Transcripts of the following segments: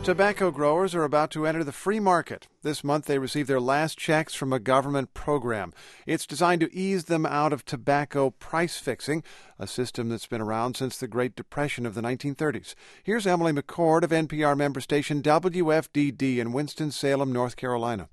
Tobacco growers are about to enter the free market. This month they received their last checks from a government program. It's designed to ease them out of tobacco price fixing, a system that's been around since the Great Depression of the 1930s. Here's Emily McCord of NPR member station WFDD in Winston-Salem, North Carolina.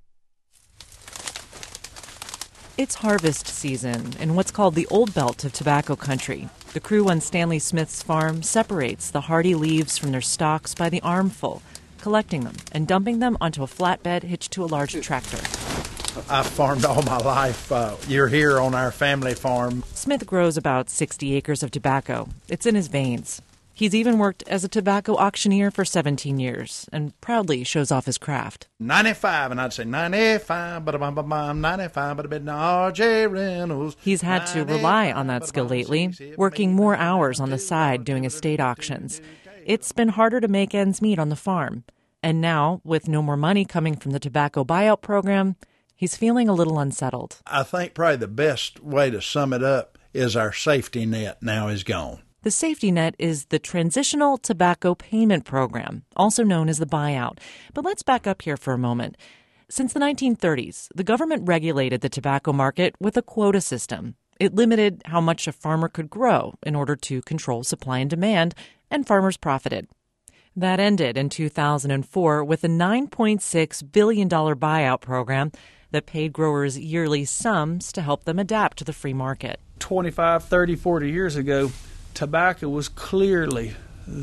It's harvest season in what's called the Old Belt of tobacco country. The crew on Stanley Smith's farm separates the hardy leaves from their stalks by the armful, collecting them and dumping them onto a flatbed hitched to a large tractor. I've farmed all my life. You're here on our family farm. Smith grows about 60 acres of tobacco. It's in his veins. He's even worked as a tobacco auctioneer for 17 years and proudly shows off his craft. 95, and I'd say 95, but I'm 95, but a bit R.J. Reynolds. He's had to rely on that skill lately, working more hours on the side doing estate auctions. It's been harder to make ends meet on the farm. And now, with no more money coming from the tobacco buyout program, he's feeling a little unsettled. I think probably the best way to sum it up is our safety net now is gone. The safety net is the Transitional Tobacco Payment Program, also known as the buyout. But let's back up here for a moment. Since the 1930s, the government regulated the tobacco market with a quota system. It limited how much a farmer could grow in order to control supply and demand, and farmers profited. That ended in 2004 with a $9.6 billion buyout program that paid growers yearly sums to help them adapt to the free market. 25, 30, 40 years ago, tobacco was clearly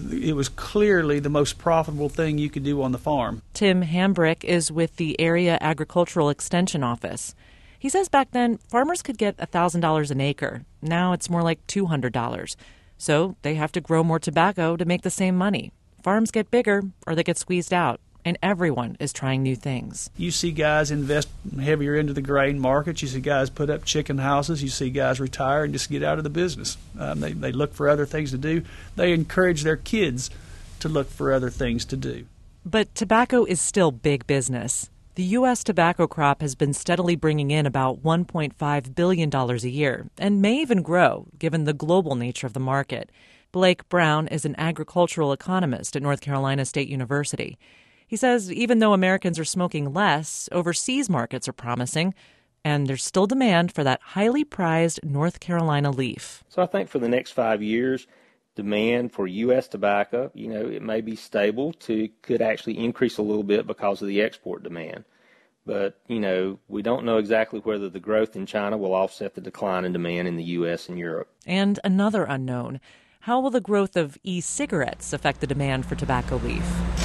the most profitable thing you could do on the farm. Tim Hambrick is with the Area Agricultural Extension Office. He says back then, farmers could get $1,000 an acre. Now it's more like $200. So they have to grow more tobacco to make the same money. Farms get bigger or they get squeezed out. And everyone is trying new things. You see guys invest heavier into the grain markets. You see guys put up chicken houses. You see guys retire and just get out of the business. They look for other things to do. They encourage their kids to look for other things to do. But tobacco is still big business. The U.S. tobacco crop has been steadily bringing in about $1.5 billion a year and may even grow, given the global nature of the market. Blake Brown is an agricultural economist at North Carolina State University. He says even though Americans are smoking less, overseas markets are promising, and there's still demand for that highly prized North Carolina leaf. So I think for the next 5 years, demand for U.S. tobacco, it may be stable could actually increase a little bit because of the export demand. But, we don't know exactly whether the growth in China will offset the decline in demand in the U.S. and Europe. And another unknown, how will the growth of e-cigarettes affect the demand for tobacco leaf?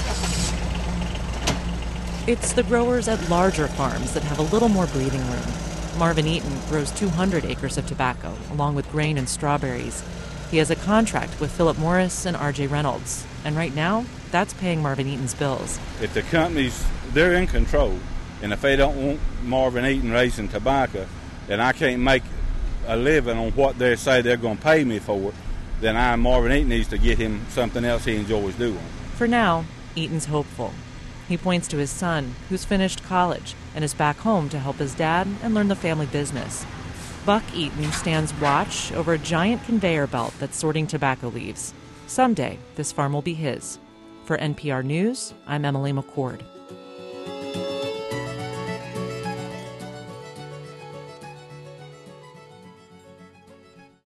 It's the growers at larger farms that have a little more breathing room. Marvin Eaton grows 200 acres of tobacco, along with grain and strawberries. He has a contract with Philip Morris and R.J. Reynolds, and right now, that's paying Marvin Eaton's bills. If the companies, they're in control, and if they don't want Marvin Eaton raising tobacco, then I can't make a living on what they say they're going to pay me for, then Marvin Eaton needs to get him something else he enjoys doing. For now, Eaton's hopeful. He points to his son, who's finished college and is back home to help his dad and learn the family business. Buck Eaton stands watch over a giant conveyor belt that's sorting tobacco leaves. Someday, this farm will be his. For NPR News, I'm Emily McCord.